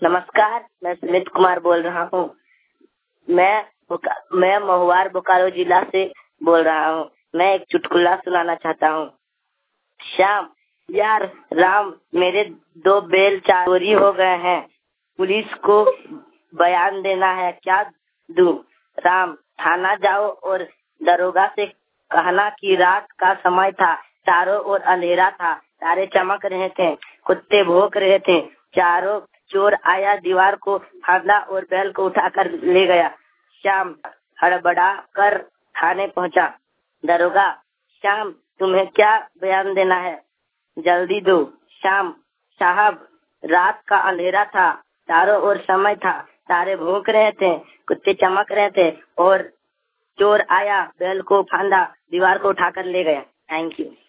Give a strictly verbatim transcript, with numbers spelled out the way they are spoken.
नमस्कार, मैं सुमित कुमार बोल रहा हूँ। मैं मैं महुआर बोकारो जिला से बोल रहा हूँ। मैं एक चुटकुला सुनाना चाहता हूँ। श्याम, यार राम, मेरे दो बैल चोरी हो गए हैं, पुलिस को बयान देना है, क्या दूं? राम, थाना जाओ और दरोगा से कहना कि रात का समय था, चारों ओर अंधेरा था, तारे चमक रहे थे, कुत्ते भौंक रहे थे, चारों चोर आया, दीवार को फांदा और बैल को उठाकर ले गया। श्याम हड़बड़ा कर थाने पहुंचा। दरोगा, श्याम, तुम्हें क्या बयान देना है, जल्दी दो। श्याम, साहब, रात का अंधेरा था, चारों ओर समय था, तारे भौंक रहे थे, कुत्ते चमक रहे थे और चोर आया, बैल को फांदा, दीवार को उठाकर ले गया। Thank you.